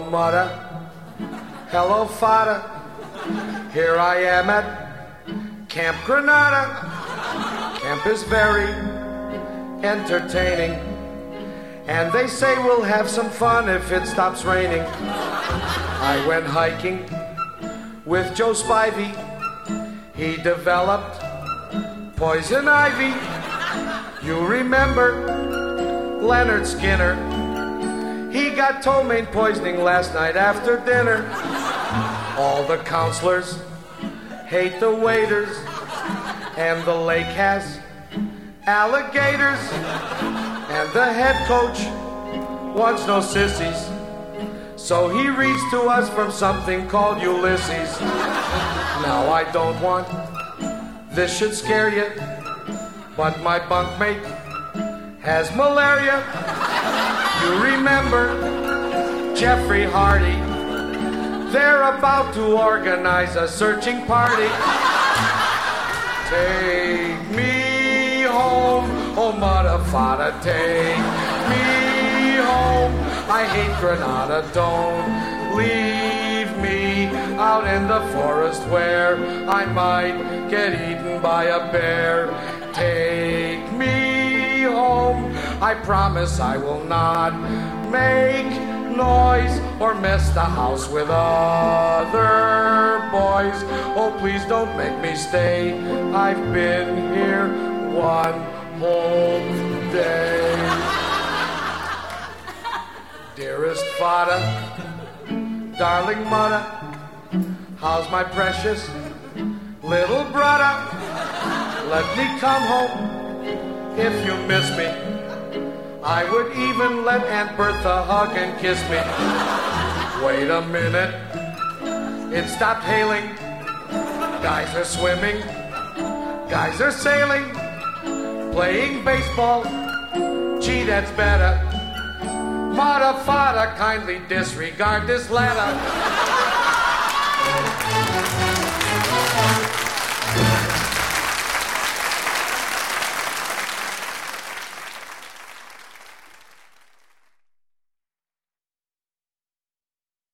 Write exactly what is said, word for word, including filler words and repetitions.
mother. Hello, father. Here I am at Camp Granada. Camp is very entertaining, and they say we'll have some fun if it stops raining. I went hiking with Joe Spivey. He developed poison ivy. You remember Leonard Skinner? He got ptomaine poisoning last night after dinner. All the counselors hate the waiters, and the lake has alligators, and the head coach wants no sissies, so he reads to us from something called Ulysses. Now I don't want this should scare you, but my bunkmate has malaria. You remember Jeffrey Hardy? They're about to organize a searching party. Take me home, oh mother, father, take me home. I hate Granada, don't leave me out in the forest where I might get eaten by a bear. Take me home, I promise I will not make noise or mess the house with other boys. Oh, please don't make me stay. I've been here one whole day. Dearest father, darling mother, how's my precious little brother? Let me come home if you miss me. I would even let Aunt Bertha hug and kiss me. Wait a minute, it stopped hailing. Guys are swimming, guys are sailing, playing baseball. Gee, that's better. Mother, father, kindly disregard this letter.